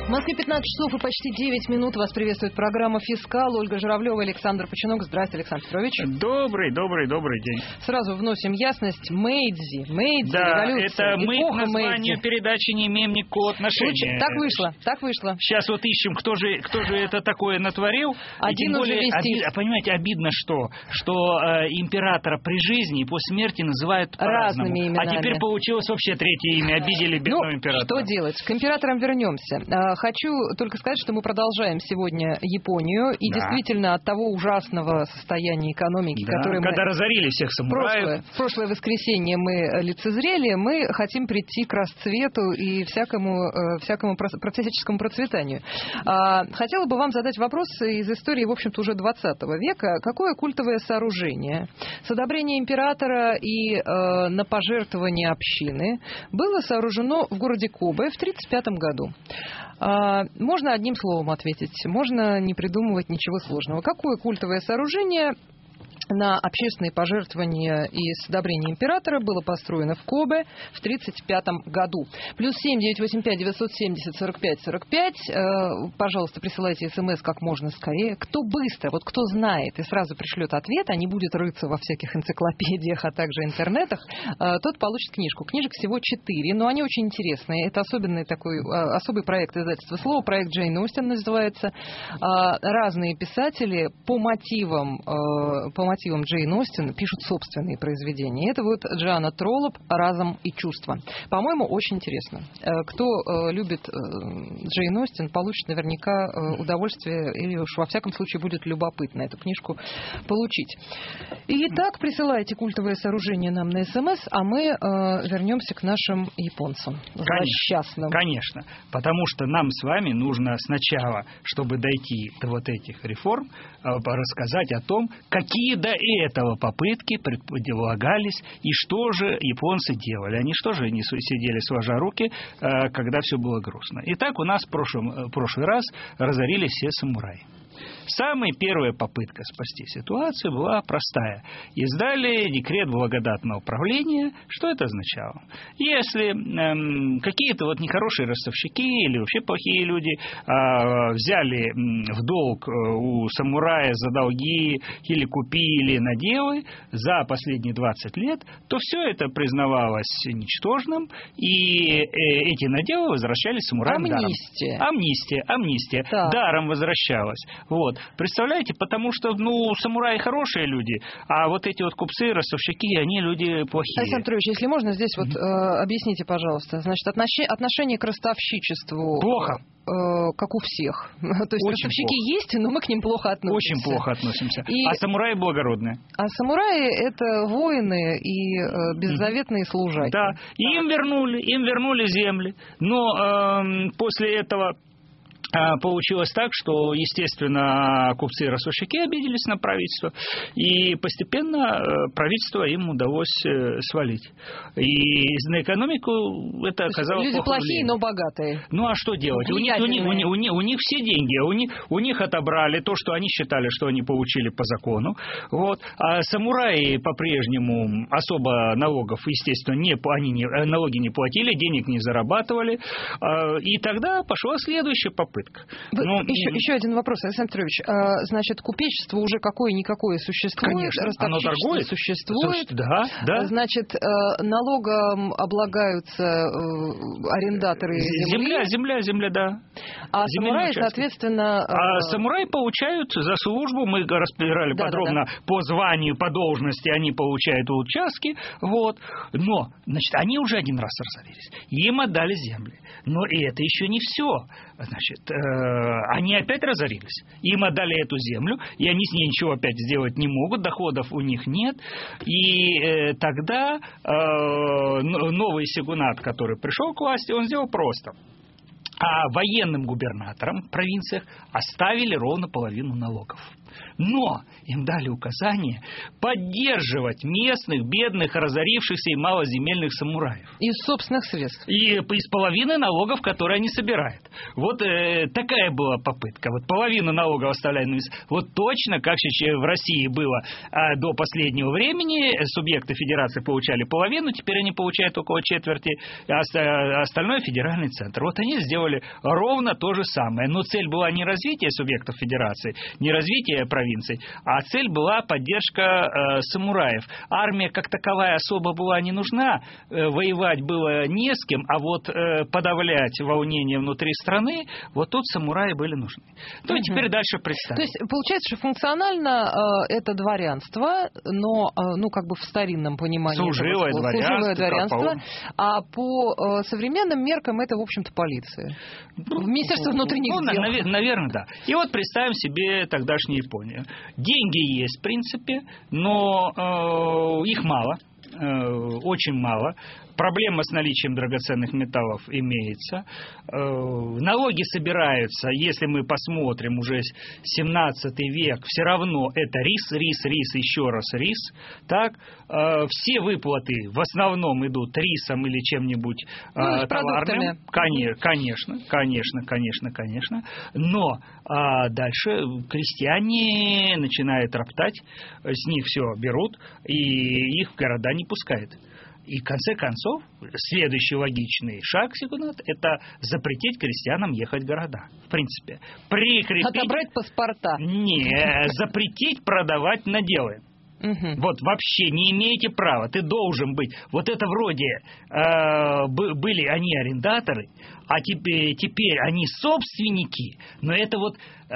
В Москве 15 часов и почти 9 минут. Вас приветствует программа «Фискал». Ольга Журавлева, Александр Починок. Здравствуйте, Александр Петрович. Добрый день. Сразу вносим ясность. Мэйдзи, да, революция, это мы к названию Мэйдзи. Передачи не имеем никакого отношения. Так вышло. Сейчас вот ищем, кто же это такое натворил. Один уже вести. Понимаете, обидно, что императора при жизни и после смерти называют по-разному. Разными именами. А теперь получилось вообще третье имя. Обидели бедного императора. Что делать? К императорам вернемся. Хочу только сказать, что мы продолжаем сегодня Японию. И действительно от того ужасного состояния экономики, которое когда разорили всех самураев. В прошлое воскресенье мы лицезрели, мы хотим прийти к расцвету и всякому профессическому процветанию. Хотела бы вам задать вопрос из истории, в общем-то, уже 20 века. Какое культовое сооружение с одобрения императора и на пожертвование общины было сооружено в городе Кобе в 1935 году? Можно одним словом ответить, можно не придумывать ничего сложного. Какое культовое сооружение на общественные пожертвования и с одобрения императора было построено в Кобе в 1935 году? Плюс 7-985-970-45-45. Пожалуйста, присылайте смс как можно скорее. Кто быстро, кто знает и сразу пришлет ответ, а не будет рыться во всяких энциклопедиях, а также интернетах, тот получит книжку. Книжек всего 4, но они очень интересные. Это особый проект издательства «Слово». Проект Джейн Остин называется. Разные писатели по мотивам Джейн Остин пишут собственные произведения. Это Джоанна Троллоп «Разум и чувства». По-моему, очень интересно. Кто любит Джейн Остин, получит наверняка удовольствие или уж во всяком случае будет любопытно эту книжку получить. Итак, присылайте культовое сооружение нам на СМС, а мы вернемся к нашим японцам. Злосчастным. Конечно. Потому что нам с вами нужно сначала, чтобы дойти до этих реформ, рассказать о том, какие до этого попытки предполагались и что же японцы делали. Они что же не сидели сложа руки, когда все было грустно. Итак, у нас в прошлый раз разорились все самураи. Самая первая попытка спасти ситуацию была простая. Издали декрет благодатного правления. Что это означало? Если какие-то нехорошие ростовщики или вообще плохие люди взяли в долг у самурая за долги или купили наделы за последние 20 лет, то все это признавалось ничтожным, и эти наделы возвращались самураям даром. Амнистия. Да. Даром возвращалась. Представляете, потому что, самураи хорошие люди, а эти купцы, ростовщики, они люди плохие. Александр Петрович, если можно, здесь объясните, пожалуйста. Значит, отношение к ростовщичеству... Плохо. Как у всех. То есть ростовщики есть, но мы к ним плохо относимся. Очень плохо относимся. А самураи благородные. А самураи — это воины и беззаветные служаки. Да, им вернули земли. Но после этого... Получилось так, что, естественно, купцы и ростовщики обиделись на правительство, и постепенно правительство им удалось свалить. И на экономику это оказалось люди плохо плохие, но богатые. А что делать? У них все деньги, у них отобрали то, что они считали, что они получили по закону. А самураи по-прежнему особо налогов, естественно, налоги не платили, денег не зарабатывали. И тогда пошла следующая попытка. Еще один вопрос, Александр Петрович. Значит, купечество уже какое-никакое существует, конечно, ростовщичество существует. Да. Значит, налогом облагаются арендаторы земли. Земля, да. А самураи, соответственно... самураи получают за службу, мы разбирали подробно, по званию, по должности они получают участки. Но, значит, они уже один раз разорились. Им отдали земли. Но и это еще не все. Значит, они опять разорились. Им отдали эту землю, и они с ней ничего опять сделать не могут, доходов у них нет. И тогда новый сёгунат, который пришел к власти, он сделал просто. А военным губернаторам в провинциях оставили ровно половину налогов. Но им дали указание поддерживать местных, бедных, разорившихся и малоземельных самураев. Из собственных средств. И из половины налогов, которые они собирают. Вот такая была попытка. Вот половину налогов оставляют на местах. Вот точно, как в России было до последнего времени, субъекты федерации получали половину, теперь они получают около четверти, а остальное федеральный центр. Вот они сделали ровно то же самое. Но цель была не развитие субъектов федерации, не развитие провинций, а цель была поддержка самураев. Армия как таковая особо была не нужна, воевать было не с кем, а вот подавлять волнение внутри страны, вот тут самураи были нужны. Ну и теперь дальше представим. То есть получается, что функционально это дворянство, но как бы в старинном понимании служивое дворянство, а по современным меркам это, в общем-то, полиция. Министерство внутренних дел. Наверное, да. И вот представим себе тогдашнюю Японию. Деньги есть, в принципе, но их мало. Очень мало. Проблема с наличием драгоценных металлов имеется. Налоги собираются, если мы посмотрим, уже 17 век, все равно это рис, еще раз рис. Так? Все выплаты в основном идут рисом или чем-нибудь товарным. Конечно. Но дальше крестьяне начинают роптать, с них все берут, и их в города не пускают. И в конце концов, следующий логичный шаг, это запретить крестьянам ехать в города. В принципе. Отобрать паспорта. Не, запретить продавать наделы. Вот вообще не имеете права, ты должен быть. Вот это вроде были они арендаторы, а теперь они собственники, но это вот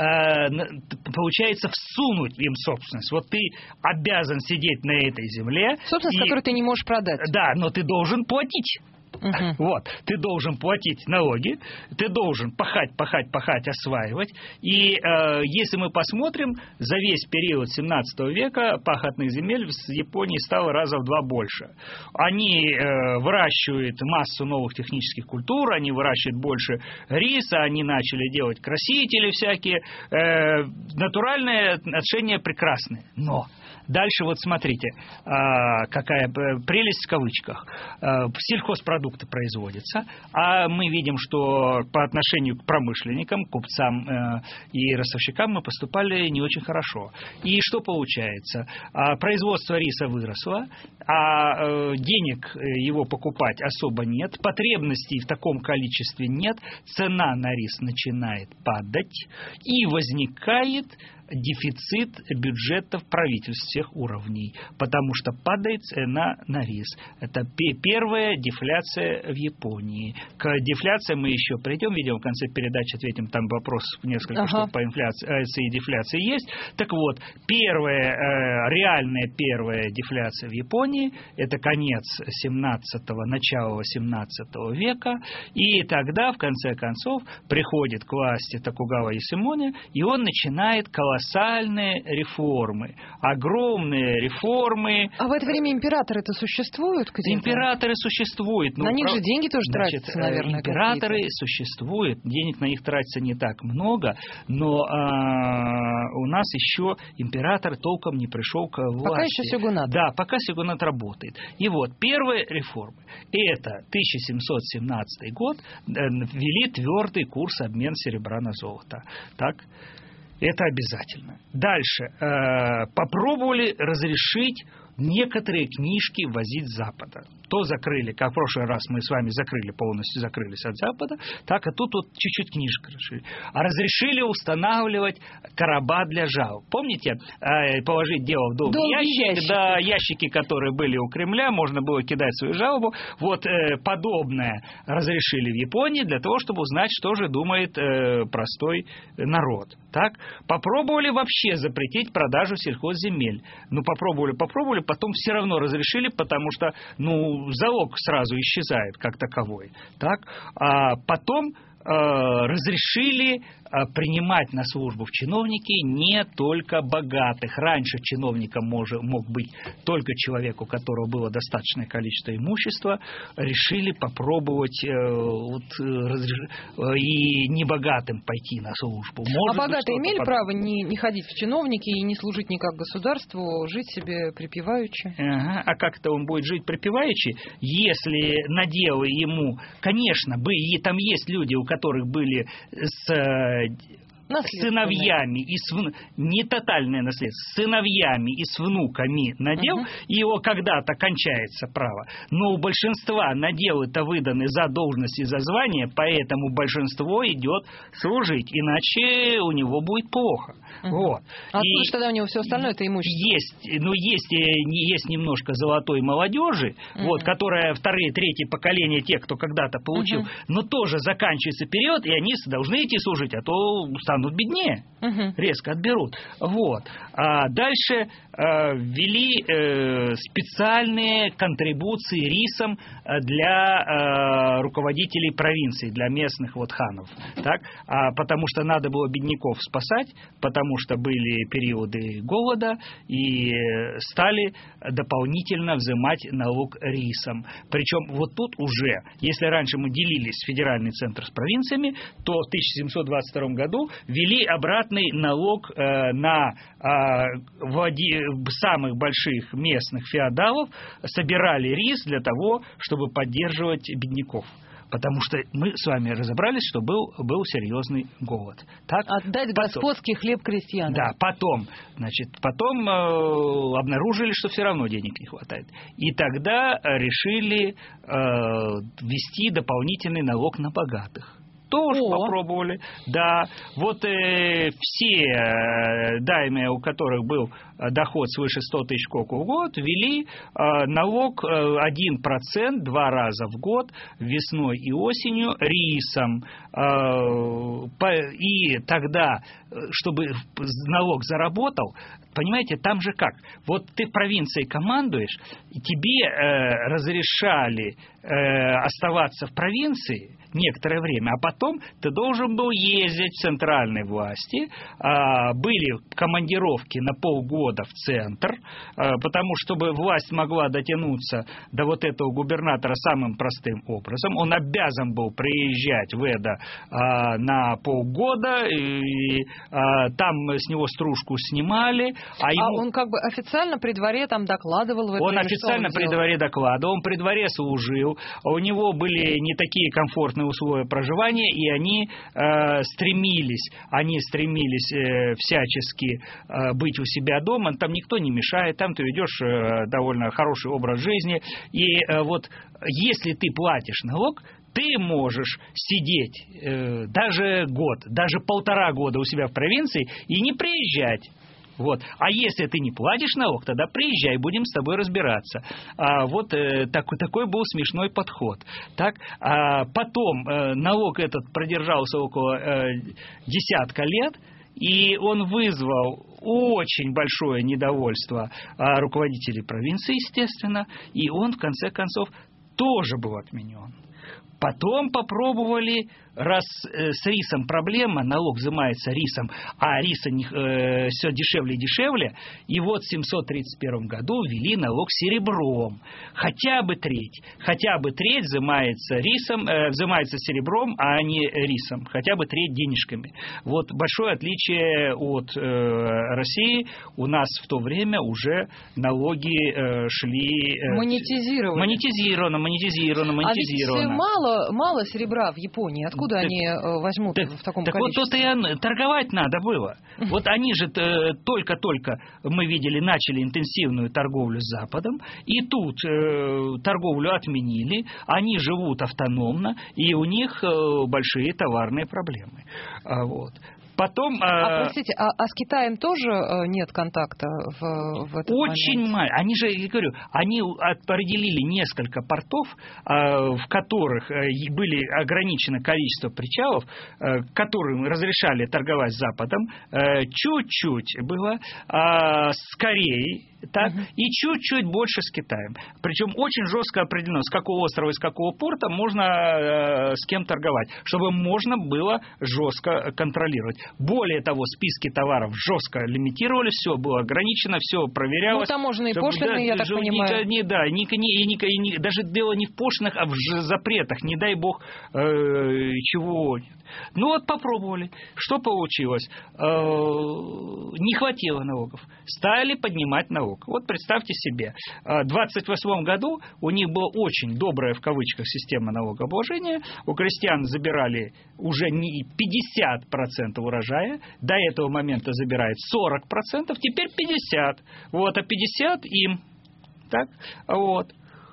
получается всунуть им собственность. Вот ты обязан сидеть на этой земле. Собственность, которую ты не можешь продать. Да, но ты должен платить. Вот, ты должен платить налоги, ты должен пахать, осваивать. И если мы посмотрим, за весь период 17 века пахотных земель в Японии стало раза в 2 больше. Они выращивают массу новых технических культур, они выращивают больше риса, они начали делать красители всякие. Натуральные отношения прекрасные. Но дальше вот смотрите, какая прелесть в кавычках. Сельхозпродукты производятся, а мы видим, что по отношению к промышленникам, купцам и ростовщикам мы поступали не очень хорошо. И что получается? Производство риса выросло, а денег его покупать особо нет, потребностей в таком количестве нет, цена на рис начинает падать, и возникает дефицит бюджетов правительств всех уровней, потому что падает цена на рис. Это первая дефляция в Японии. К дефляции мы еще придем, видимо, в конце передачи ответим, там вопрос несколько штук по инфляции и дефляции есть. Так вот, реальная первая дефляция в Японии – это конец 17-го, начало 18 века, и тогда, в конце концов, приходит к власти Токугава Йосемуне, и он начинает колоссальные реформы, огромные реформы. А в это время императоры-то существуют? Императоры существуют. На них же деньги тоже тратятся, наверное. Императоры существуют, денег на них тратится не так много, но у нас еще император толком не пришел к власти. Пока еще сёгунат. Да, пока сёгунат работает. И вот, первые реформы. Это 1717 год, ввели твердый курс обмен серебра на золото. Так? Это обязательно. Дальше. Попробовали разрешить некоторые книжки возить с Запада. То закрыли, как в прошлый раз мы с вами полностью закрылись от Запада, так и тут вот чуть-чуть книжек разрешили. А разрешили устанавливать короба для жалоб. Помните, положить дело в долгий ящик? Да, ящики, которые были у Кремля, можно было кидать свою жалобу. Вот подобное разрешили в Японии для того, чтобы узнать, что же думает простой народ. Так? Попробовали вообще запретить продажу сельхозземель. Попробовали, потом все равно разрешили, потому что, залог сразу исчезает как таковой. Так? А потом разрешили принимать на службу в чиновники не только богатых. Раньше чиновником мог быть только человек, у которого было достаточное количество имущества. Решили попробовать и небогатым пойти на службу. А богатые имели право не ходить в чиновники и не служить никак государству, жить себе припеваючи? Ага. А как-то он будет жить припеваючи, если наделы ему... Конечно, и там есть люди, у которых были с сыновьями не тотальное наследство, с сыновьями и с внуками надел, и его когда-то кончается право. Но у большинства наделы-то выданы за должность и за звание, поэтому большинство идет служить, иначе у него будет плохо. Вот. А откуда тогда у него все остальное это имущество? Есть немножко золотой молодежи, которая вторые, третьи поколения тех, кто когда-то получил, но тоже заканчивается период, и они должны идти служить, а то станут беднее, резко отберут. Вот. А дальше ввели специальные контрибуции рисом для руководителей провинций, для местных ханов. Так? Потому что надо было бедняков спасать, потому что были периоды голода, и стали дополнительно взимать налог рисом. Причем вот тут уже, если раньше мы делились федеральный центр с провинциями, то в 1722 году ввели обратный налог на самых больших местных феодалов, собирали рис для того, чтобы поддерживать бедняков. Потому что мы с вами разобрались, что был серьезный голод. Так? Отдать господский хлеб крестьянам. Да, потом обнаружили, что все равно денег не хватает. И тогда решили ввести дополнительный налог на богатых. Тоже попробовали. Да, все даймя, у которых был доход свыше 100 тысяч коку в год, ввели налог 1% 2 раза в год, весной и осенью, рисом. И тогда, чтобы налог заработал, понимаете, там же как? Вот ты провинцией командуешь, и тебе разрешали оставаться в провинции некоторое время, а потом ты должен был ездить в центральной власти, были командировки на полгода в центр, потому чтобы власть могла дотянуться до вот этого губернатора самым простым образом. Он обязан был приезжать в Эдо на полгода, и там с него стружку снимали. Он как бы официально при дворе там докладывал в этом? Он официально при дворе докладывал, он при дворе служил, у него были не такие комфортные условия проживания, и они стремились всячески быть у себя дома, там никто не мешает, там ты ведешь довольно хороший образ жизни, и вот если ты платишь налог, ты можешь сидеть даже год, даже 1,5 года у себя в провинции и не приезжать. Вот. А если ты не платишь налог, тогда приезжай, будем с тобой разбираться. Такой был смешной подход. Так? Потом налог этот продержался около 10 лет, и он вызвал очень большое недовольство руководителей провинции, естественно, и он, в конце концов, тоже был отменен. Потом попробовали, раз с рисом проблема, налог взимается рисом, а риса все дешевле и дешевле, и вот в 731 году ввели налог серебром. Хотя бы треть взимается серебром, а не рисом, хотя бы треть денежками. Вот большое отличие от России, у нас в то время уже налоги шли... Монетизировано. А ведь мало серебра в Японии. Откуда они возьмут в таком количестве? Вот тут и торговать надо было. Вот они же только-только, мы видели, начали интенсивную торговлю с Западом, и тут торговлю отменили, они живут автономно, и у них большие товарные проблемы. Вот. Потом, простите, с Китаем тоже нет контакта в этом очень мало. Они же, я говорю, они определили несколько портов, в которых были ограничено количество причалов, которым разрешали торговать с Западом. Чуть-чуть было с Кореей. так, и чуть-чуть больше с Китаем. Причем очень жестко определено, с какого острова и с какого порта можно с кем торговать, чтобы можно было жестко контролировать. Более того, списки товаров жестко лимитировались, все было ограничено, все проверялось. Ну, таможенные пошлины, я так понимаю. Даже дело не в пошлинах, а в запретах, не дай бог чего. Ну вот попробовали. Что получилось? Не хватило налогов. Стали поднимать налог. Вот представьте себе, в 1928 году у них была очень добрая, в кавычках, система налогообложения. У крестьян забирали уже не 50% урожая. До этого момента забирает 40%, теперь 50%. Вот, а 50% им. Так, вот.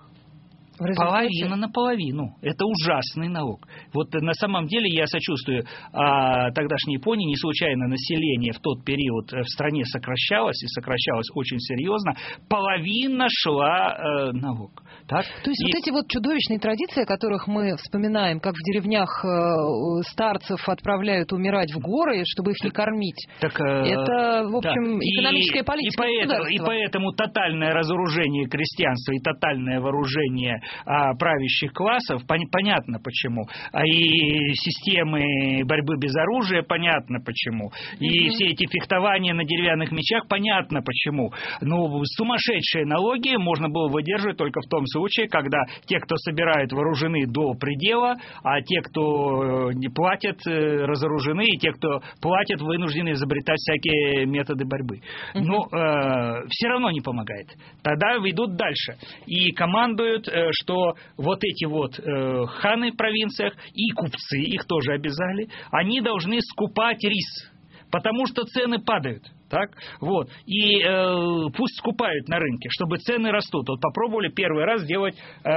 Половина на половину. Это ужасный налог. Вот на самом деле я сочувствую тогдашней Японии. Не случайно население в тот период в стране сокращалось, и сокращалось очень серьезно. Половина шла налог. Так? То есть вот эти вот чудовищные традиции, о которых мы вспоминаем, как в деревнях старцев отправляют умирать в горы, чтобы их не кормить. Это, в общем, экономическая политика государства. И поэтому тотальное разоружение крестьянства и тотальное вооружение правящих классов, понятно почему. И системы борьбы без оружия, понятно почему. И все эти фехтования на деревянных мечах, понятно почему. Но сумасшедшие налоги можно было выдерживать только в том случае, когда те, кто собирают, вооружены до предела, а те, кто не платят, разоружены, и те, кто платят, вынуждены изобретать всякие методы борьбы. Но все равно не помогает. Тогда идут дальше. И командуют, что вот эти вот ханы в провинциях и купцы, их тоже обязали, они должны скупать рис, потому что цены падают. Так? Вот. И пусть скупают на рынке, чтобы цены растут. Вот попробовали первый раз делать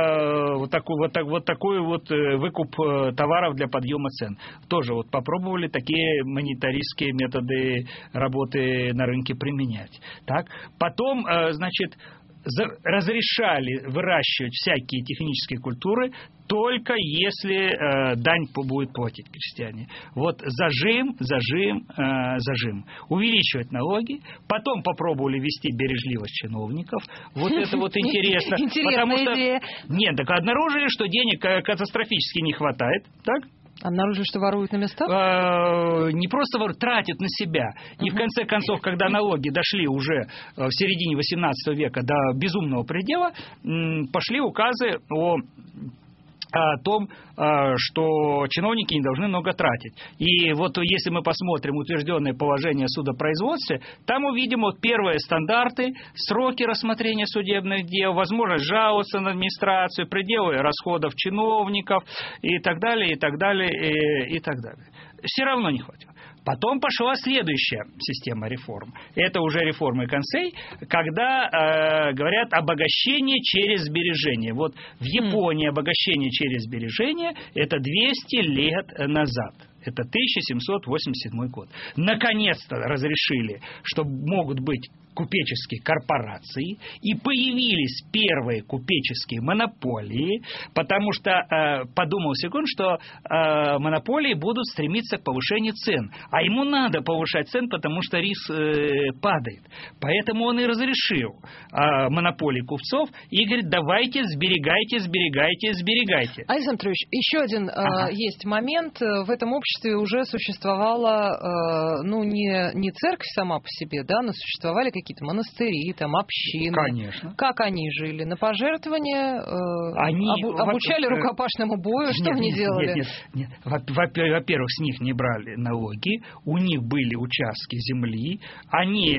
такой выкуп товаров для подъема цен. Тоже вот попробовали такие монетаристские методы работы на рынке применять. Так? Потом, разрешали выращивать всякие технические культуры только если дань будет платить крестьяне. Вот зажим. Увеличивать налоги. Потом попробовали ввести бережливость чиновников. Вот это вот интересно. Интересная идея. Нет, так обнаружили, что денег катастрофически не хватает. Так? Обнаружили, что воруют на местах? Не просто воруют, тратят на себя. И в конце концов, когда налоги дошли уже в середине XVIII века до безумного предела, пошли указы о том, что чиновники не должны много тратить. И вот если мы посмотрим утвержденное положение о судопроизводстве, там увидим вот первые стандарты, сроки рассмотрения судебных дел, возможность жаловаться на администрацию, пределы расходов чиновников и так далее, и так далее, и так далее. Все равно не хватило. Потом пошла следующая система реформ. Это уже реформы Кансей, когда говорят обогащение через сбережение. Вот в Японии обогащение через сбережение – это 200 лет назад. Это 1787 год. Наконец-то разрешили, что могут быть купеческие корпорации, и появились первые купеческие монополии, потому что подумал Сегун, что монополии будут стремиться к повышению цен, а ему надо повышать цен, потому что рис падает. Поэтому он и разрешил монополии купцов и говорит, давайте сберегайте. Александр Петрович, еще один есть момент. В этом обществе уже существовала, не церковь сама по себе, да, но существовали какие-то монастыри, там, общины. Конечно. Как они жили? На пожертвования? Обучали рукопашному бою? Что они делали? Нет. Во-первых, с них не брали налоги, у них были участки земли, они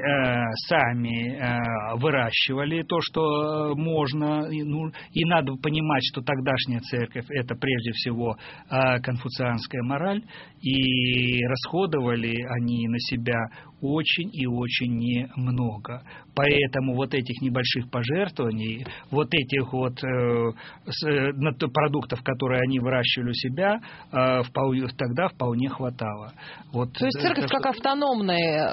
сами выращивали то, что можно, и надо понимать, что тогдашняя церковь – это прежде всего конфуцианская мораль, и расходовали они на себя очень и очень немного. Поэтому вот этих небольших пожертвований, вот этих вот продуктов, которые они выращивали у себя, тогда вполне хватало. Вот, то есть церковь как автономный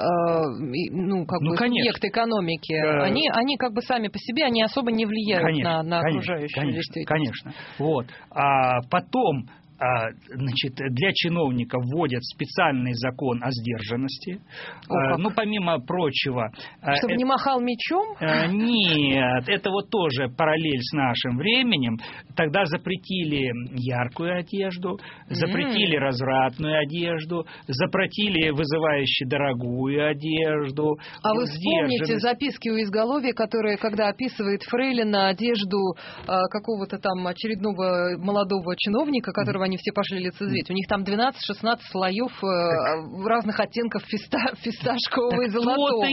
субъект экономики, они как бы сами по себе, они особо не влияют на окружающую действительность. Конечно. Вот. А потом значит, для чиновников вводят специальный закон о сдержанности. Ну, помимо прочего... Чтобы не махал мечом? Нет, это вот тоже параллель с нашим временем. Тогда запретили яркую одежду, запретили развратную одежду, запретили вызывающую дорогую одежду. А вы вспомните записки у изголовья, которые, когда описывает Фрейлина одежду какого-то там очередного молодого чиновника, которого они все пошли лицезреть, у них там 12-16 слоев разных оттенков фисташкового и золотого.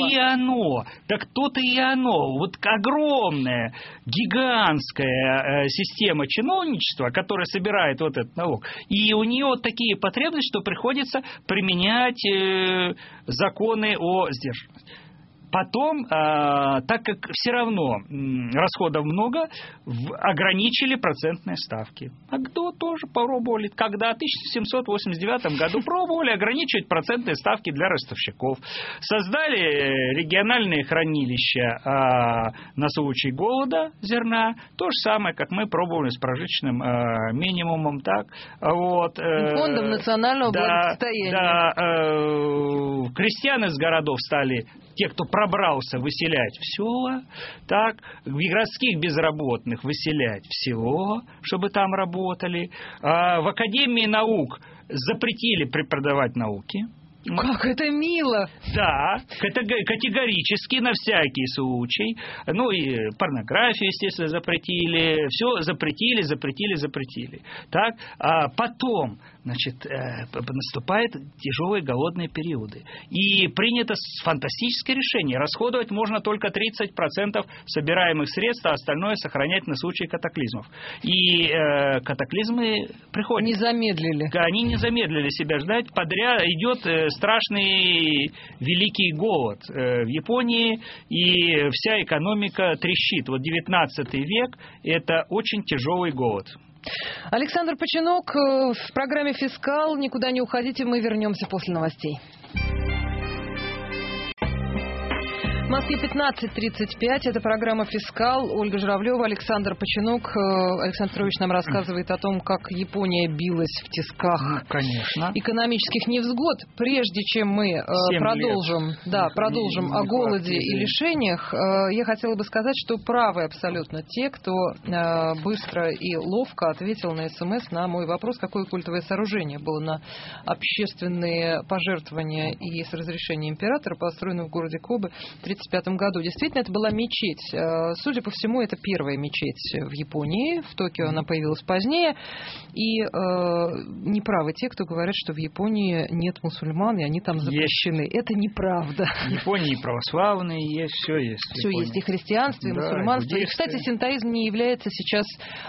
Так то-то и оно. Вот огромная, гигантская система чиновничества, которая собирает вот этот налог. И у нее вот такие потребности, что приходится применять законы о сдержанности. Потом, так как все равно расходов много, ограничили процентные ставки. А кто тоже попробовали, когда в 1789 году пробовали ограничивать процентные ставки для ростовщиков. Создали региональные хранилища на случай голода зерна. То же самое, как мы пробовали с прожиточным минимумом. Так, вот, Фондом национального благосостояния. Да, крестьян из городов стали... Те, кто пробрался, выселять в села, так, городских безработных выселять в село, чтобы там работали. В Академии наук запретили преподавать науки. Как это мило! Да, категорически, на всякий случай. Ну и порнографию, естественно, запретили. Все запретили. Так, а потом, значит, наступают тяжелые голодные периоды. И принято фантастическое решение. Расходовать можно только 30% собираемых средств, а остальное сохранять на случай катаклизмов. И катаклизмы приходят. Не замедлили. Они не замедлили себя ждать. Подряд идет страшный великий голод в Японии, и вся экономика трещит. Вот 19 век – это очень тяжелый голод. Александр Починок в программе «Фискал». Никуда не уходите, мы вернемся после новостей. В Москве 15:35. Это программа «Фискал». Ольга Журавлева, Александр Починок. Александр Петрович нам рассказывает о том, как Япония билась в тисках экономических невзгод. Прежде чем мы продолжим о голоде и лишениях, я хотела бы сказать, что правы абсолютно те, кто быстро и ловко ответил на СМС на мой вопрос, какое культовое сооружение было на общественные пожертвования и с разрешения императора построено в городе Кобе в 1935 году. Действительно, это была мечеть. Судя по всему, это первая мечеть в Японии. В Токио она появилась позднее. И неправы те, кто говорят, что в Японии нет мусульман, и они там запрещены. Это неправда. В Японии православные есть, все есть. Все есть. И христианство, и мусульманство. И, кстати, синтоизм не является сейчас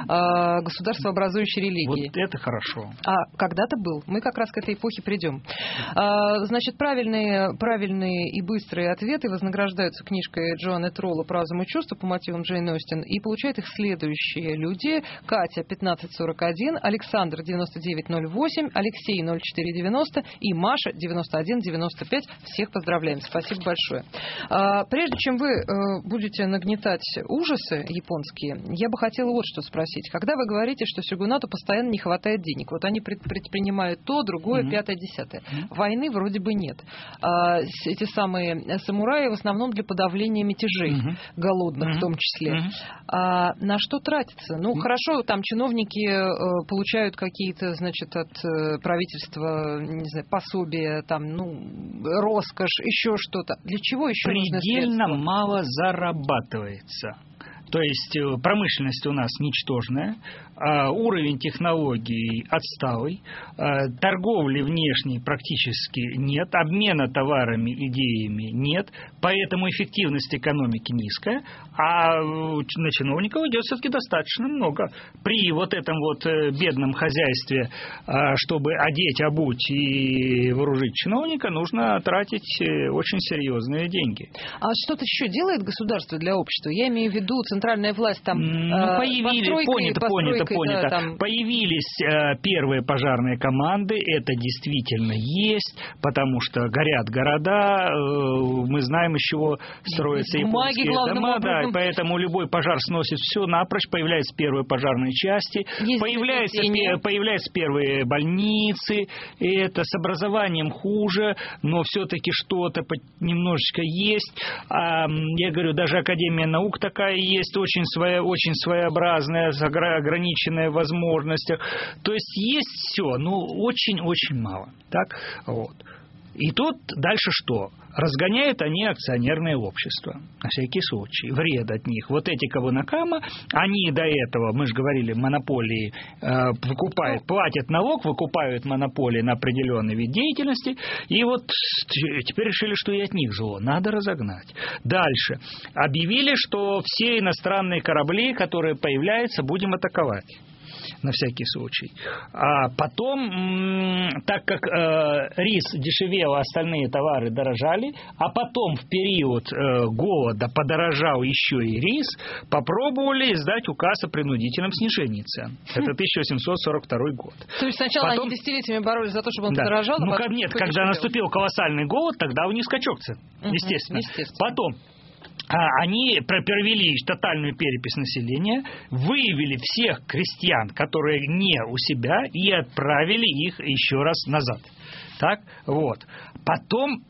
государствообразующей религией. Вот это хорошо. А когда-то был. Мы как раз к этой эпохе придем. Значит, правильные и быстрые ответы вознаграждаются книжкой Джоанны Тролло «По разуму и чувству» по мотивам Джейн Остин. И получают их следующие люди. Катя 1541, Александр 9908, Алексей 0490 и Маша 9195. Всех поздравляем. Спасибо большое. Прежде чем вы будете нагнетать ужасы японские, я бы хотела вот что спросить. Когда вы говорите, что сёгунату постоянно не хватает денег, вот они предпринимают то, другое, пятое, десятое. Войны вроде бы нет. Эти самые самураи в основном для подавления мятежей, голодных в том числе. А на что тратится? Ну, хорошо, там чиновники получают какие-то, значит, от правительства, не знаю, пособия, там, роскошь, еще что-то. Для чего еще нужны средства? Предельно мало зарабатывается. То есть промышленность у нас ничтожная, уровень технологий отсталый, торговли внешней практически нет, обмена товарами, идеями нет, поэтому эффективность экономики низкая, а на чиновников идет все-таки достаточно много. При вот этом вот бедном хозяйстве, чтобы одеть, обуть и вооружить чиновника, нужно тратить очень серьезные деньги. А что-то еще делает государство для общества? Я имею в виду центральная власть там понято. Там... Появились первые пожарные команды, это действительно есть, потому что горят города, мы знаем, из чего строятся японские дома, да, и поэтому любой пожар сносит все напрочь, появляются первые пожарные части, появляются первые больницы, и это с образованием хуже, но все-таки что-то немножечко есть. Я говорю, даже Академия наук такая есть, очень своеобразная, с ограниченной в возможностях. То есть есть все, но очень-очень мало. Так? Вот. И тут дальше что? Разгоняют они акционерное общество, на всякий случай, вред от них. Вот эти Каванакама, они до этого, мы же говорили, монополии выкупают, платят налог, выкупают монополии на определенный вид деятельности, и вот теперь решили, что и от них зло, надо разогнать. Дальше. Объявили, что все иностранные корабли, которые появляются, будем атаковать. На всякий случай. А потом, так как рис дешевел, а остальные товары дорожали, а потом в период голода подорожал еще и рис, попробовали издать указ о принудительном снижении цен. Это 1842 год. То есть сначала они десятилетиями боролись за то, чтобы он подорожал? Нет, когда наступил колоссальный голод, тогда у них скачок цен. Естественно. Потом они провели тотальную перепись населения, выявили всех крестьян, которые не у себя, и отправили их еще раз назад. Так, вот. Потом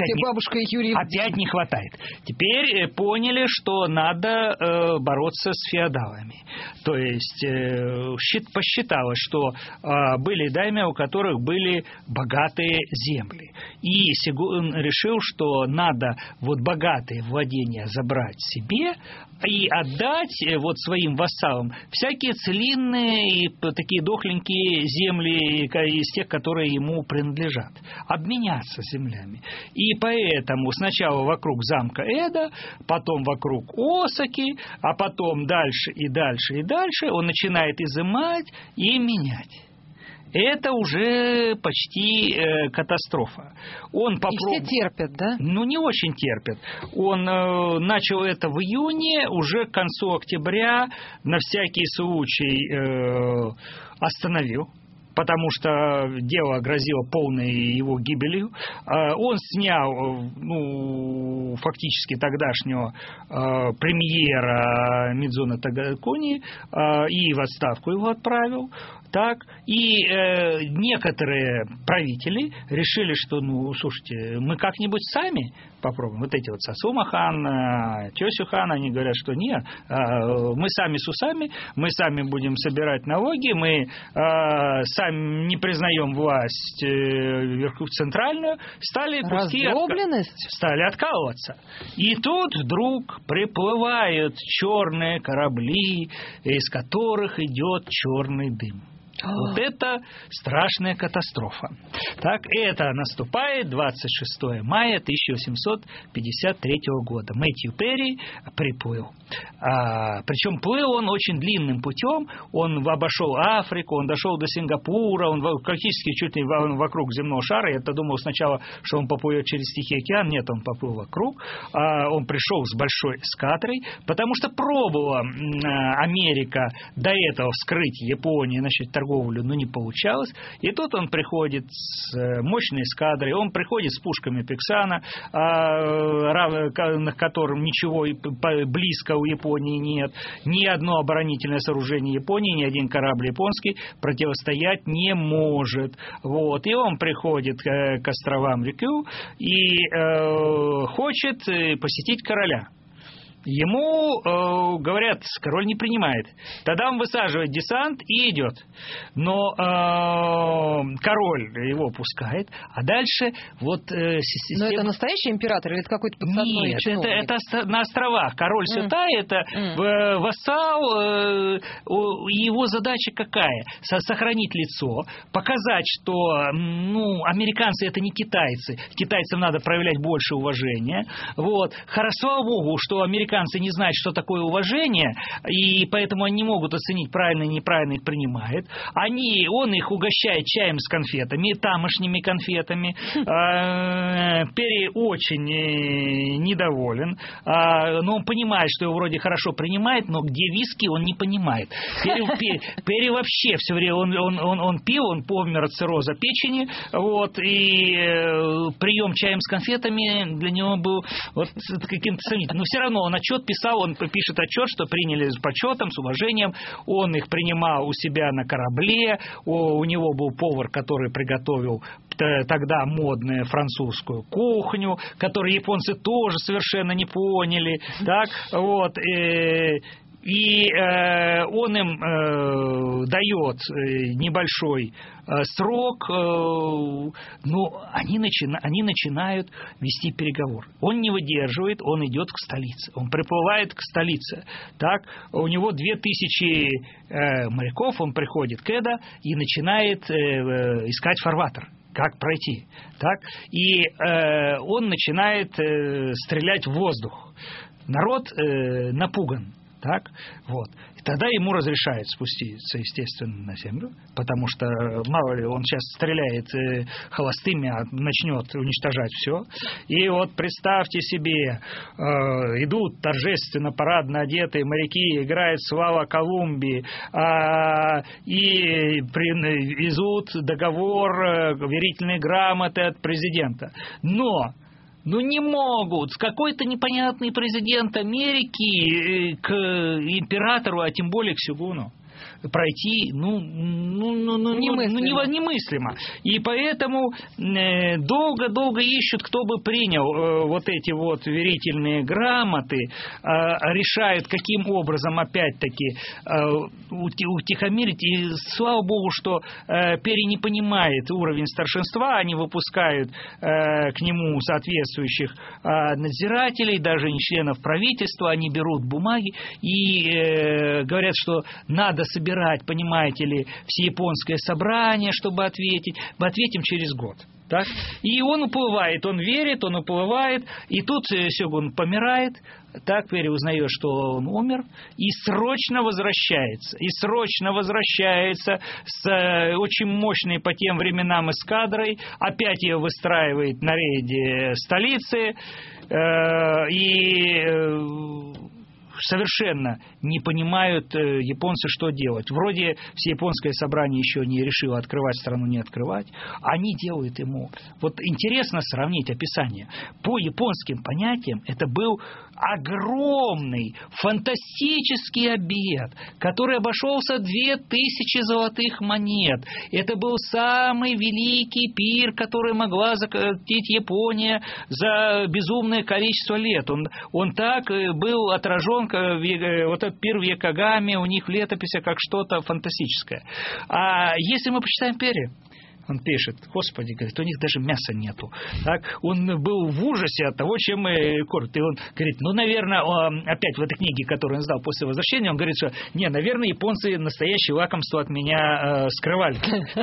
опять не хватает. Теперь поняли, что надо бороться с феодалами. То есть посчиталось, что были даймё, у которых были богатые земли. И Сигун решил, что надо вот богатые владения забрать себе и отдать вот своим вассалам всякие целинные и такие дохленькие земли из тех, которые ему принадлежат. Обменяться землями. И поэтому сначала вокруг замка Эдо, потом вокруг Осаки, а потом дальше и дальше и дальше он начинает изымать и менять. Это уже почти катастрофа. И все терпят, да? Ну, не очень терпят. Он начал это в июне, уже к концу октября на всякий случай остановил, потому что дело грозило полной его гибелью. Он снял, фактически тогдашнего премьера Мидзуна Тагакуни и в отставку его отправил. Так, и некоторые правители решили, что, слушайте, мы как-нибудь сами попробуем. Вот эти вот Сасума-хан, Чосю-хан, они говорят, что нет, мы сами с усами, мы сами будем собирать налоги, мы сами не признаем власть центральную, стали откалываться. И тут вдруг приплывают черные корабли, из которых идет черный дым. Вот это страшная катастрофа. Так, это наступает 26 мая 1853 года. Мэтью Перри приплыл. Причем плыл он очень длинным путем. Он обошел Африку, он дошел до Сингапура, он практически чуть ли вокруг земного шара. Я-то думал сначала, что он поплывет через Тихий океан. Нет, он поплыл вокруг. Он пришел с большой эскадрой, потому что пробовала Америка до этого вскрыть Японию, начать торговлю, но не получалось. И тут он приходит с мощной эскадрой, он приходит с пушками Пиксана, на котором ничего близко у Японии нет. Ни одно оборонительное сооружение Японии, ни один корабль японский противостоять не может. Вот. И он приходит к островам Рюкю и хочет посетить короля. Ему говорят, король не принимает. Тогда он высаживает десант и идет. Но король его пускает, а дальше вот система... Но это настоящий император или это какой-то подставной? Нет, это на островах. Король Сюта это вассал, его задача какая? Сохранить лицо, показать, что американцы это не китайцы. Китайцам надо проявлять больше уважения. Вот. Слава богу, что американцы американцы не знают, что такое уважение, и поэтому они не могут оценить, правильно или неправильно их принимает. Он их угощает чаем с конфетами, тамошними конфетами. Перри очень недоволен, но он понимает, что его вроде хорошо принимает, но где виски, он не понимает. Перри вообще все время, он пил, он помер от цирроза печени, вот, и прием чаем с конфетами для него был вот каким-то сомнительным. Но все равно он отчет писал, он пишет отчет, что приняли с почетом, с уважением, он их принимал у себя на корабле, у него был повар, который приготовил тогда модную французскую кухню, которую японцы тоже совершенно не поняли, так, вот, и он им дает небольшой срок, но они начинают вести переговоры. Он не выдерживает, он идет к столице, он приплывает к столице. Так, у него 2000 моряков, он приходит к Эдо и начинает искать фарватер. Как пройти, так? И он начинает стрелять в воздух. Народ напуган, так? Вот. И тогда ему разрешают спуститься, естественно, на землю, потому что, мало ли, он сейчас стреляет холостыми, а начнет уничтожать все. И вот представьте себе, идут торжественно, парадно одетые моряки, играют «Слава Колумбии», и везут договор, верительные грамоты от президента. Но не могут с какой-то непонятный президент Америки к императору, а тем более к Сёгуну, пройти, немыслимо. И поэтому долго-долго ищут, кто бы принял вот эти вот верительные грамоты, решают, каким образом, опять-таки, утихомирить. И слава богу, что Перри не понимает уровень старшинства, они выпускают к нему соответствующих надзирателей, даже не членов правительства, они берут бумаги и говорят, что надо собирать, понимаете ли, всеяпонское собрание, чтобы ответить. Мы ответим через год. Так? И он уплывает, он верит, он уплывает, и тут Сёгун помирает, так Перри узнает, что он умер, и срочно возвращается с очень мощной по тем временам эскадрой, опять ее выстраивает на рейде столицы, и совершенно не понимают японцы, что делать. Вроде всеяпонское собрание еще не решило, открывать страну, не открывать. Они делают ему. Вот интересно сравнить описание. По японским понятиям это был огромный, фантастический обед, который обошелся 2000 золотых монет. Это был самый великий пир, который могла закатить Япония за безумное количество лет. Он так был отражен, вот этот пир в Якогаме, у них в летописях как что-то фантастическое. А если мы почитаем Перри, он пишет, Господи, говорит, у них даже мяса нету. Так? Он был в ужасе от того, чем кормят. И он говорит, наверное, опять в этой книге, которую он сдал после возвращения, он говорит, что, наверное, японцы настоящее лакомство от меня скрывали.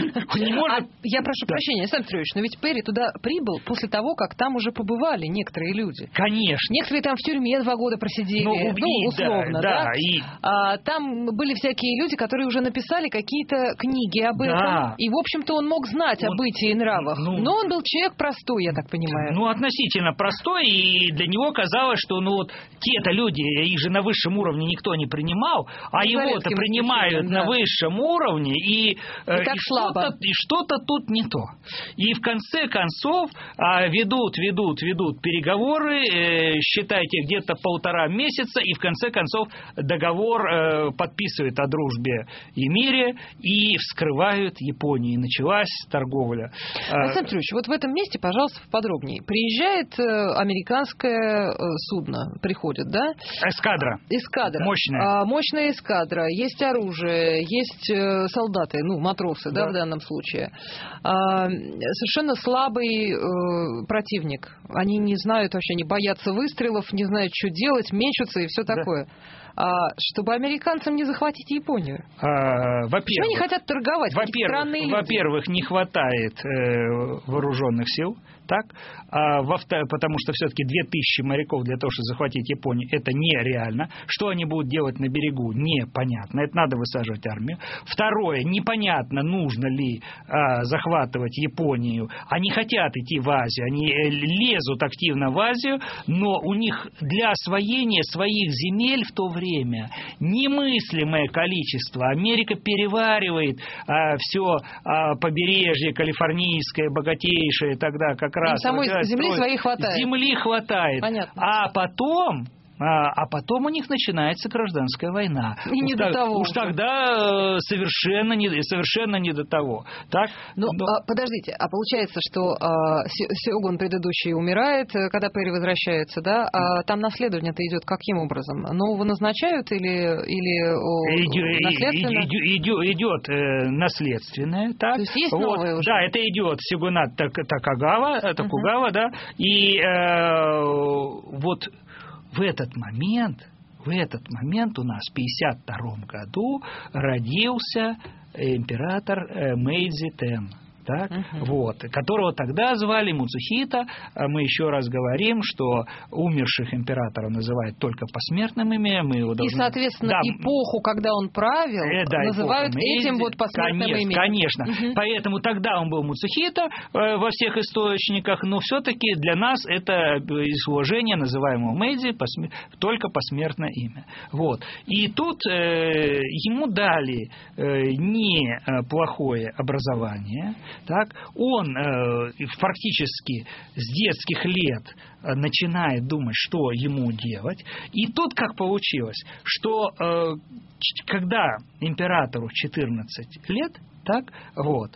Я прошу прощения, Александр Петрович, но ведь Перри туда прибыл после того, как там уже побывали некоторые люди. Конечно. Некоторые там в тюрьме 2 года просидели, условно, да? Там были всякие люди, которые уже написали какие-то книги об этом. И, в общем-то, он мог знать о бытии и нравах. Но он был человек простой, я так понимаю. Относительно простой, и для него казалось, что те-то люди, их же на высшем уровне никто не принимал, а его-то принимают на высшем уровне, и что-то тут не то. И в конце концов ведут переговоры, считайте, где-то 1,5 месяца, и в конце концов договор подписывают о дружбе и мире, и вскрывают Японию. И началась торговля. Александр Петрович, вот в этом месте, пожалуйста, поподробнее. Приезжает американское судно, приходит, да? Эскадра. Мощная. Мощная эскадра. Есть оружие, есть солдаты, матросы, да, в данном случае. Совершенно слабый противник. Они не знают вообще, они боятся выстрелов, не знают, что делать, мечутся и все такое. Чтобы американцам не захватить Японию. Почему они хотят торговать? Во-первых, не хватает вооруженных сил, так? Потому что все-таки 2000 моряков для того, чтобы захватить Японию, это нереально. Что они будут делать на берегу, непонятно. Это надо высаживать армию. Второе, непонятно, нужно ли захватывать Японию. Они хотят идти в Азию, они лезут активно в Азию, но у них для освоения своих земель в то время немыслимое количество. Америка переваривает все побережье калифорнийское, богатейшее тогда как раз. Самой земли своей хватает. Земли хватает. Понятно. А потом у них начинается гражданская война. И не до того. Уж тогда совершенно не до того. Так? Подождите, а получается, что сёгун предыдущий умирает, когда Перри возвращается, да? А там наследование-то идет каким образом? Нового назначают или наследственно? Идет наследственное. Так? То есть есть новое уже? Да, это идет сёгунат Токугава, да, и вот в этот момент у нас в 1952 году родился император Мэйдзи Тен. Так? Которого тогда звали Муцухита. Мы еще раз говорим, что умерших императоров называют только посмертным именем. И, соответственно, эпоху, когда он правил, называют этим посмертным именем. Конечно. Поэтому тогда он был Муцухита во всех источниках, но все-таки для нас это из уважения называемого Мэйдзи только посмертное имя. Вот. И тут ему дали неплохое образование. Так, он фактически с детских лет начинает думать, что ему делать. И тут как получилось, что когда императору 14 лет, так, вот,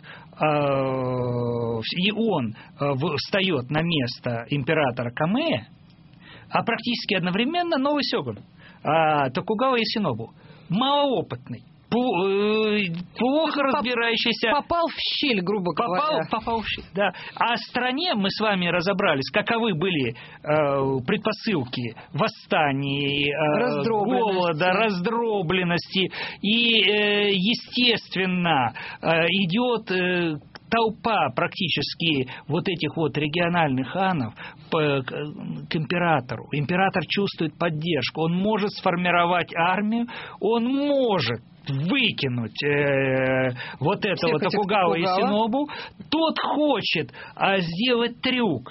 и он встает на место императора Камея, а практически одновременно новый сёгун Токугава Ясинобу, малоопытный, плохо разбирающийся. Попал в щель, грубо говоря. Попал в щель, да. А в стране мы с вами разобрались, каковы были предпосылки восстаний, голода, раздробленности. И, естественно, идет толпа практически вот этих вот региональных ханов к императору. Император чувствует поддержку. Он может сформировать армию, он может выкинуть вот этого Токугава Ясинобу. Тот хочет сделать трюк,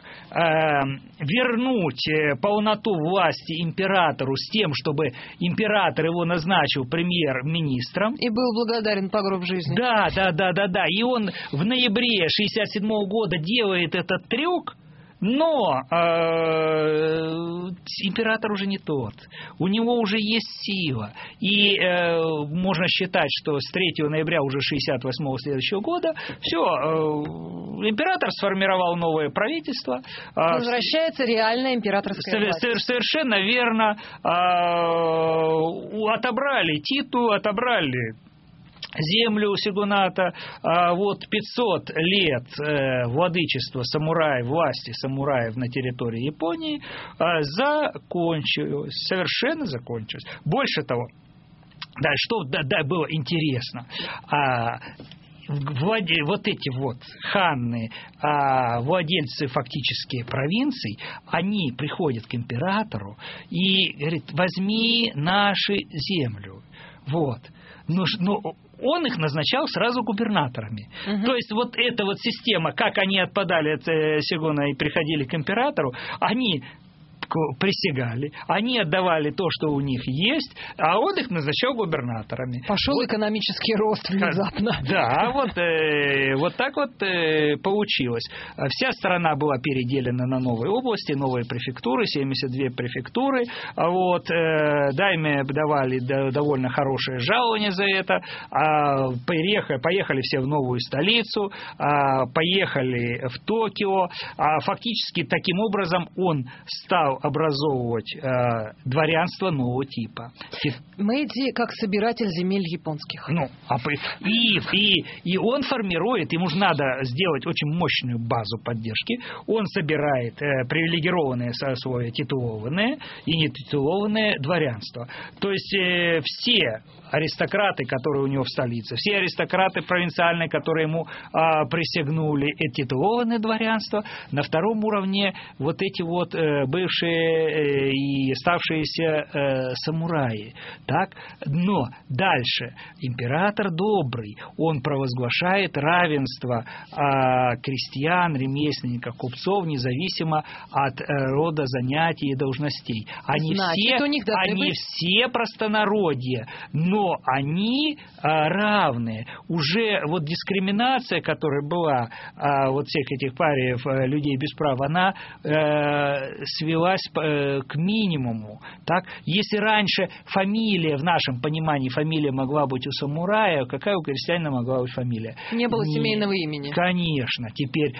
вернуть полноту власти императору с тем, чтобы император его назначил премьер-министром. И был благодарен по гроб жизни. Да. И он в ноябре 1967 года делает этот трюк. Но император уже не тот. У него уже есть сила. И можно считать, что с 3 ноября уже 1968 следующего года все, император сформировал новое правительство. Возвращается реальная императорская власть. Совершенно верно. Отобрали титул, отобрали землю у сёгуната, вот 500 лет владычества самураев, власти самураев на территории Японии закончилось, совершенно закончилось. Больше того, что было интересно, вот эти вот ханны, владельцы фактически провинций, они приходят к императору и говорят: возьми нашу землю. Вот. Но он их назначал сразу губернаторами. То есть вот эта вот система, как они отпадали от сёгуна и приходили к императору, они присягали, они отдавали то, что у них есть, а он их назначал губернаторами. Пошел экономический рост внезапно. Да, вот так вот получилось. Вся страна была переделена на новые области, новые префектуры, 72 префектуры. Вот, дайме давали довольно хорошее жалование за это. Поехали все в новую столицу, поехали в Токио. Фактически таким образом он стал образовывать дворянство нового типа. Мэйдзи как собиратель земель японских. И он формирует, ему же надо сделать очень мощную базу поддержки. Он собирает привилегированное свое титулованное и нетитулованное дворянство. То есть все аристократы, которые у него в столице, все аристократы провинциальные, которые ему присягнули, титулованное дворянство, на втором уровне вот эти вот бывшие и оставшиеся самураи. Так? Но дальше император добрый, он провозглашает равенство крестьян, ремесленников, купцов, независимо от рода занятий и должностей. Они все простонародье, но они равные. Уже вот дискриминация, которая была вот всех этих париев людей без прав, она свелась к минимуму. Так? Если раньше фамилия, в нашем понимании, фамилия могла быть у самурая, какая у крестьянина могла быть фамилия? Не было семейного имени. Конечно. Теперь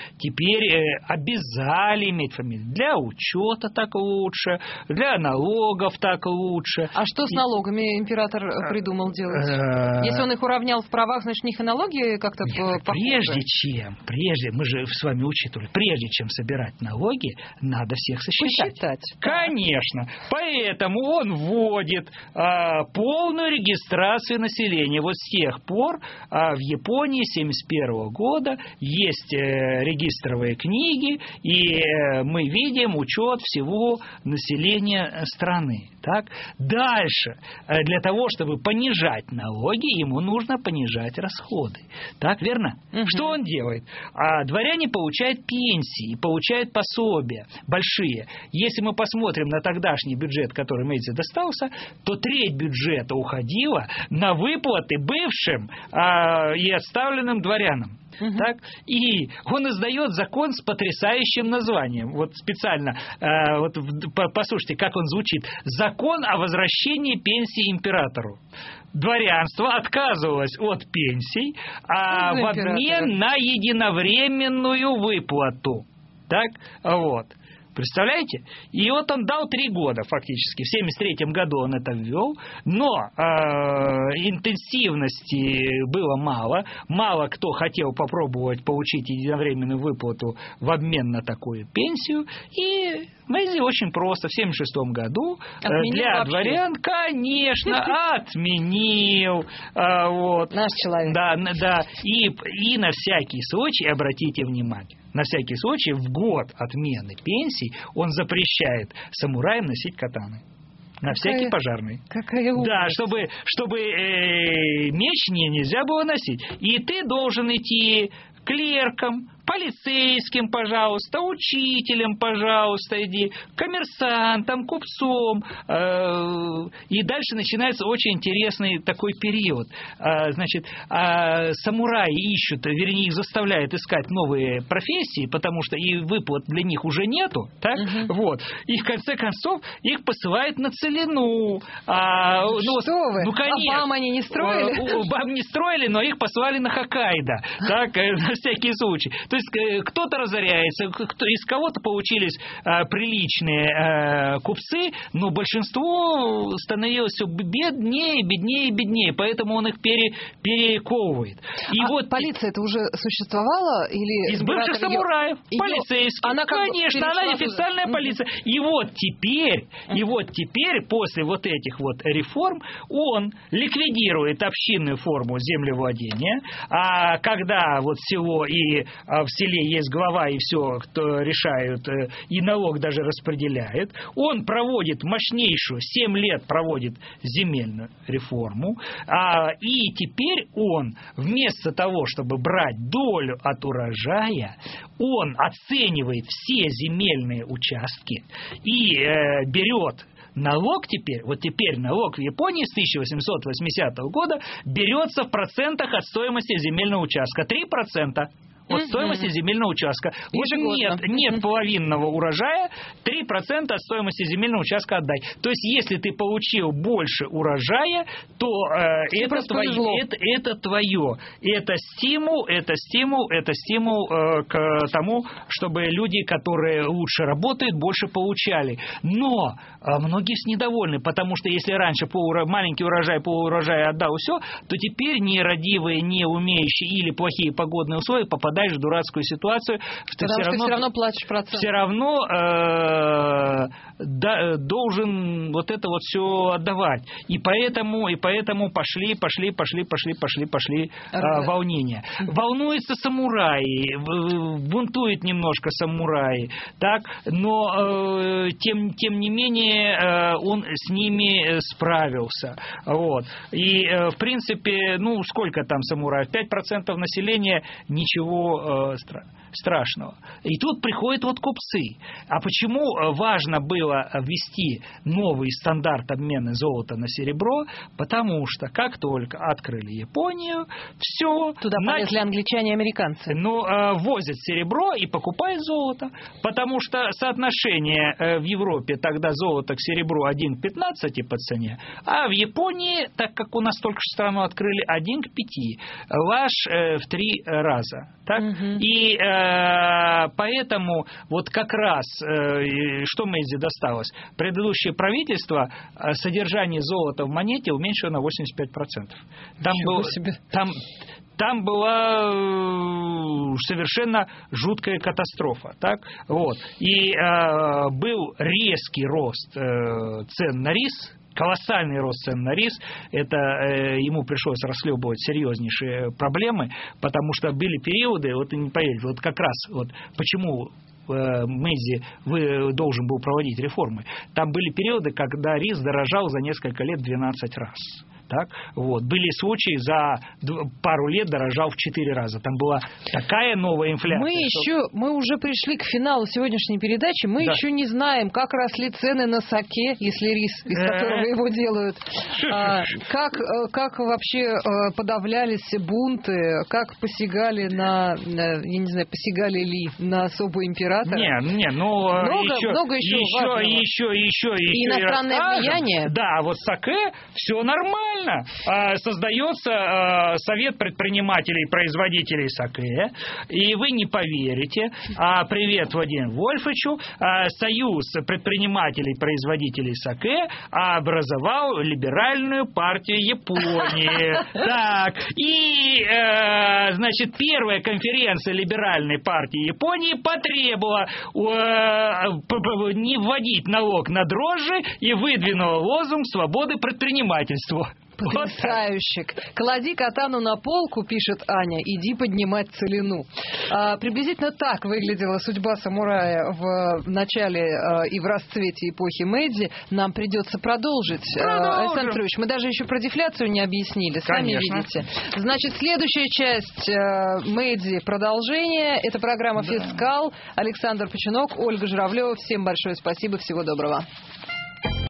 обязали иметь фамилию. Для учета так лучше, для налогов так лучше. А что с налогами император придумал делать? Если он их уравнял в правах, значит, у них и налоги как-то похожи. Прежде, мы же с вами учитывали, прежде чем собирать налоги, надо всех сосчитать. Конечно. Поэтому он вводит полную регистрацию населения. Вот с тех пор в Японии 1971 года есть регистровые книги, и мы видим учет всего населения страны. Так? Дальше, для того, чтобы понижать налоги, ему нужно понижать расходы. Так, верно? Угу. Что он делает? Дворяне получают пенсии, получают пособия большие. Если мы посмотрим на тогдашний бюджет, который Мэйдзи достался, то треть бюджета уходила на выплаты бывшим и отставленным дворянам. Так? И он издает закон с потрясающим названием. Вот специально, послушайте, как он звучит. Закон о возвращении пенсии императору. Дворянство отказывалось от пенсий в обмен на единовременную выплату. Так? Вот. Представляете? И вот он дал 3 года фактически. В 1973 году он это ввел, но интенсивности было мало. Мало кто хотел попробовать получить единовременную выплату в обмен на такую пенсию. И Мэйдзи очень просто. В 1976 году для дворян, конечно, отменил. Наш человек. Да. И на всякий случай, обратите внимание, на всякий случай в год отмены пенсий он запрещает самураям носить катаны. На всякий пожарный. Какая ужас. Да, чтобы меч нельзя было носить. И ты должен идти клерком, полицейским, пожалуйста, учителем, пожалуйста, иди, коммерсантом, купцом. И дальше начинается очень интересный такой период. Значит, самураи ищут, вернее, их заставляют искать новые профессии, потому что и выплат для них уже нету. Так? Угу. Вот. И в конце концов их посылают на целину. Что вы? Ну, конечно. Бам они не строили? Бам не строили, но их послали на Хоккайдо. Так, на всякий случай. То есть кто-то разоряется, из кого-то получились приличные купцы, но большинство становилось все беднее. Поэтому он их перековывает. И вот полиция это уже существовала? Или из бывших самураев, полицейских. Конечно, она официальная полиция. И вот теперь, после вот этих вот реформ, он ликвидирует общинную форму землевладения, а когда вот село и в селе есть глава и все, кто решают, и налог даже распределяет, он проводит мощнейшую, 7 лет проводит земельную реформу, и теперь он вместо того, чтобы брать долю от урожая, он оценивает все земельные участки и берет налог теперь налог в Японии с 1880 года берется в процентах от стоимости земельного участка. 3%. От стоимости земельного участка. Вот нет половинного урожая, 3% от стоимости земельного участка отдай. То есть, если ты получил больше урожая, то это твое. Это стимул к тому, чтобы люди, которые лучше работают, больше получали. Но многие недовольны, потому что если раньше маленький урожай, полурожай отдал все, то теперь нерадивые, не умеющие или плохие погодные условия попадают попадаешь в дурацкую ситуацию. Потому что ты все равно платишь процент. Все равно должен вот это вот все отдавать. И поэтому пошли волнения. Волнуются самураи, бунтуют немножко самураи, так, но тем не менее он с ними справился. Вот. И в принципе, ну сколько там самураев? 5% населения, ничего страшного. И тут приходят вот купцы. А почему важно было ввести новый стандарт обмена золота на серебро? Потому что как только открыли Японию, все... Туда полезли англичане и американцы. Возят серебро и покупают золото. Потому что соотношение в Европе тогда золото к серебру 1 к 15 по цене, а в Японии, так как у нас только что страну открыли, 1 к 5. Ваш в 3 раза. Так? Угу. И поэтому вот как раз, что Мэйдзи досталось? Предыдущее правительство содержание золота в монете уменьшило на 85%. Там была совершенно жуткая катастрофа. Так? Вот. И был резкий рост цен на рис, колоссальный рост цен на рис. Это ему пришлось расхлебывать серьезнейшие проблемы, потому что были периоды, вот не поверите, вот как раз вот почему Мэйдзи должен был проводить реформы. Там были периоды, когда рис дорожал за несколько лет 12 раз. Так? Вот. Были случаи, за пару лет дорожал в 4 раза. Там была такая новая инфляция. Мы уже пришли к финалу сегодняшней передачи. Мы еще не знаем, как росли цены на саке, если рис, из которого его делают. Как вообще подавлялись бунты, как посягали посягали ли на особого императора. Много еще и иностранное влияние. Да, вот саке все нормально. Создается совет предпринимателей и производителей саке, и вы не поверите, привет Владимиру Вольфовичу, союз предпринимателей и производителей саке образовал либеральную партию Японии. Так, и, значит, первая конференция либеральной партии Японии потребовала не вводить налог на дрожжи и выдвинула лозунг свободы предпринимательства. Потрясающе. Клади катану на полку, пишет Аня, иди поднимать целину. Приблизительно так выглядела судьба самурая в начале и в расцвете эпохи Мэйдзи. Нам придется продолжить. Александр Петрович, мы даже еще про дефляцию не объяснили. Сами видите. Значит, следующая часть Мэйдзи продолжение. Это программа «Фискал». Александр Починок, Ольга Журавлева. Всем большое спасибо. Всего доброго.